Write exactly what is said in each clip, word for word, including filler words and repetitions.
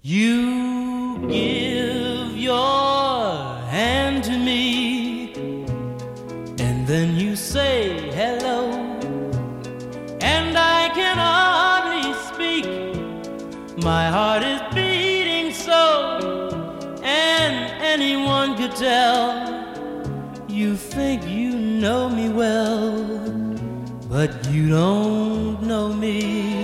You give your hand to me, and then you say hello, and I can hardly speak. My heart is beating so, and anyone could tell. You think you know me well, but you don't know me.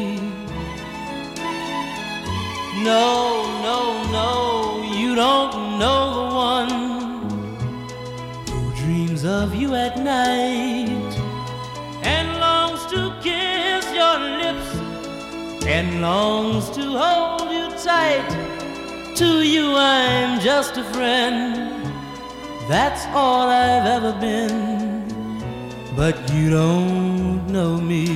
No, no, no, you don't know the one who dreams of you at night and longs to kiss your lips and longs to hold you tight. To you I'm just a friend, that's all I've ever been, but you don't know me.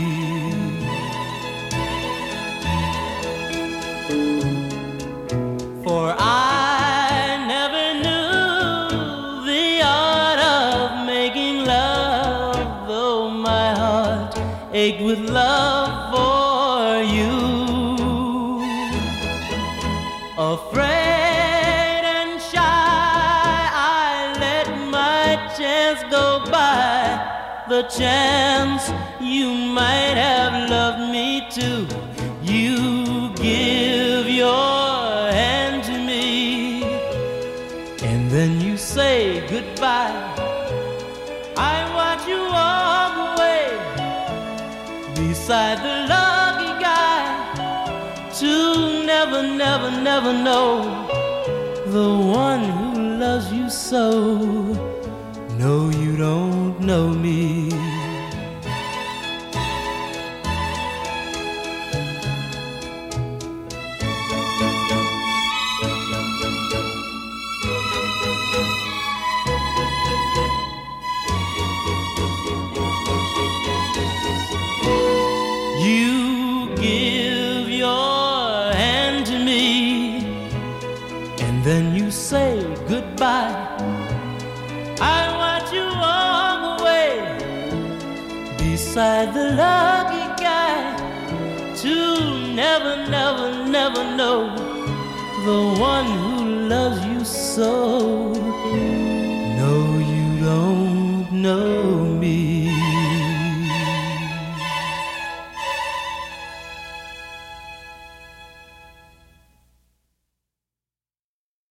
For I never knew the art of making love, though my heart ached with love for you. Afraid and shy, I let my chance go by, the chance you might have loved me too. You give your hand to me, and then you say goodbye. I watch you walk away beside the lucky guy to never, never, never know the one who loves you so. No, you don't know me. You give your hand to me, and then you say goodbye. I watch you walk away beside the lucky guy to never, never, never know the one who loves you so.